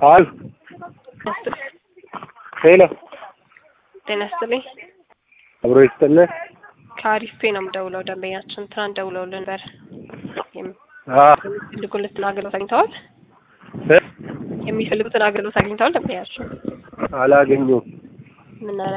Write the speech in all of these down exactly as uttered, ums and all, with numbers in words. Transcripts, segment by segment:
አይ ሄሎ ጤና ይስጥልኝ። አብሮ ይስጥልኝ። ከአሪፍ ፔ ነው የምደውለው። ደንበኛችን ትናንት ደውለውልን ነበር። አዎ የሚፈልጉትን አገልግሎት አግኝተዋል? የሚፈልጉትን አገልግሎት አግኝተዋል? ደንበኛችን አላገኙም። ምን አለ?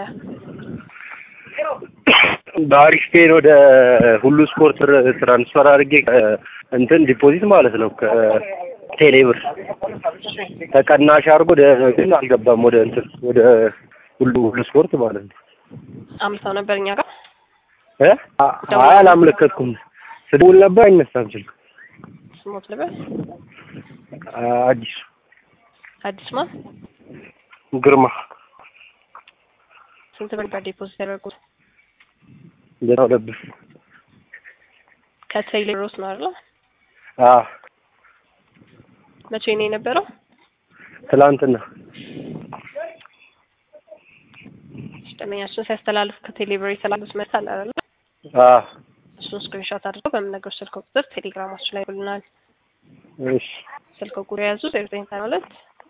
በአሪፍ ፔ ወደ ሁሉ ስፖርት ትራንስፈር አድርጌ እንትን ዲፖዚት ማለት ነው ከቴሌብር ተቀናሽ አድርጎ ግን አልገባም ወደ እንትን ወደ ሁሉ ሁሉ ስፖርት ማለት ነው። አምሳው ነበር እኛ ጋር እ አይ አላመለከትኩም። ስደውል ነበር አይነሳም ስልክ። ስሞት ነበር አዲስ አዲስ ማን ግርማ ስንት ብር ዲፖዚት ያደረጉት? ዘጠና ሁለት ብር ከቴሌብር ነው አይደል? አዎ መቼ ነው የነበረው? ትላንትና ደንበኛችን ሲያስተላልፍ ከቴሌብር የተላኩት መሳል አይደል? አዎ እሱን ስክሪንሾት አድርገው በምነግር ስልክ ቁጥር ቴሌግራማችን ላይ ብልናል። እሺ ስልክ ቁጥር ያዙ ዜሮ ዘጠኝ ዘጠና ሁለት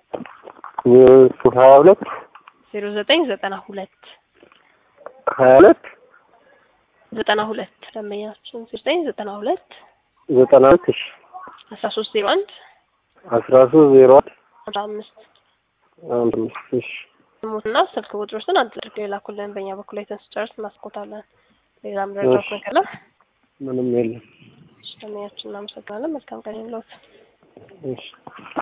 ሀያ ሁለት ዜሮ ዘጠኝ ዘጠና ሁለት ሀያ ሁለት ዘጠና ሁለት ደንበኛችን ዜሮ ዘጠኝ ዘጠና ሁለት ዘጠና ሁለት እሺ አስራ ሶስት ዜሮ አንድ አስራ ሶስት ዜሮ አንድ አስራ አምስት አምስት እሺ ሙትና ስልክ ቁጥሮችን አንድ አድርገው የላኩልን በእኛ በኩል ላይ ተንስጨርስ እናስቆታለን። ሌላም ረዳት ነገር ነው ምንም የለም። ደንበኛችን እናመሰግናለን። መልካም ቀን ይሁንልዎት። እሺ